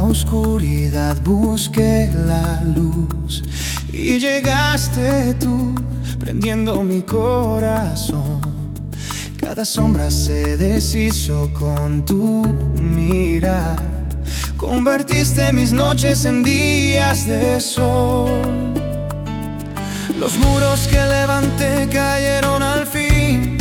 oscuridad busqué la luz y llegaste tú, prendiendo mi corazón. Cada sombra se deshizo con tu mirar. Convertiste mis noches en días de sol. Los muros que levanté cayeron al fin.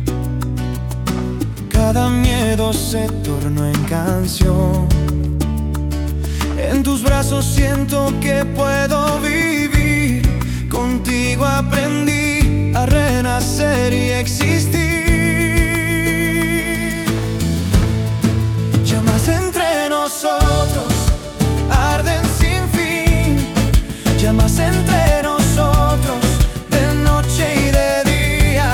Cada miedo se tornó en canción. En tus brazos siento que puedo vivir. Contigo aprendí a renacer y existir. Llamas entre nosotros arden sin fin. Llamas entre nosotros de noche y de día.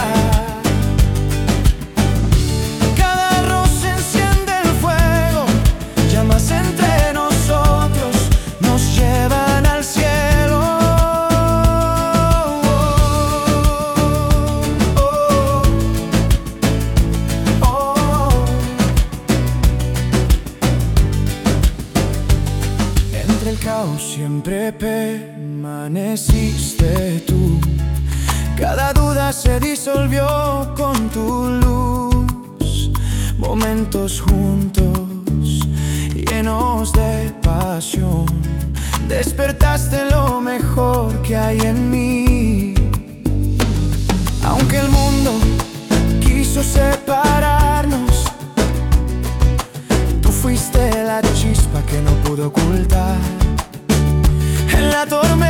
Cada rosa enciende el fuego. Llamas entre nosotros nos llevan al cielo. Entre el caos siempre permaneciste tú. Cada duda se disolvió con tu luz. Momentos juntos, llenos de pasión. Despertaste lo mejor que hay en mí. Aunque el mundo quiso separarnos, tú fuiste la chispa que no pudo ocultar. En la tormenta